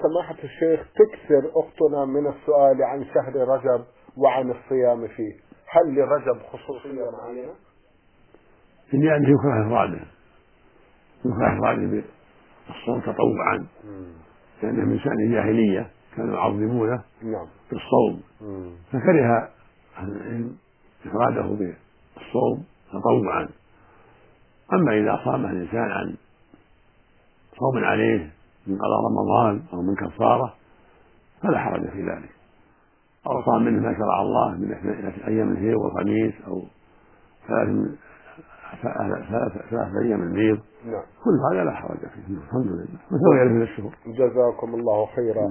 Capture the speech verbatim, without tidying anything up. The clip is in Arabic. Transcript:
سماحة الشيخ تكثر أختنا من السؤال عن شهر رجب وعن الصيام فيه، هل لرجب خصوصية معينة؟ اللي عنده يكره إفراده، يكره إفراده بالصوم تطوعا، لأنه من شأن الجاهلية كانوا يعظمونه بالصوم، فكره أهل العلم إفراده بالصوم تطوعا. أما إذا صام الإنسان عن صوم عليه من قضاء رمضان أو من كفارة فلا حرج في ذلك، أو صام منه ما شرع الله من أيام الهيل والخميس أو ثلاث ثلاث أيام البيض، كل هذا لا حرج فيه. الحمد لله، وسوي من الشهور. جزاكم الله خيرا.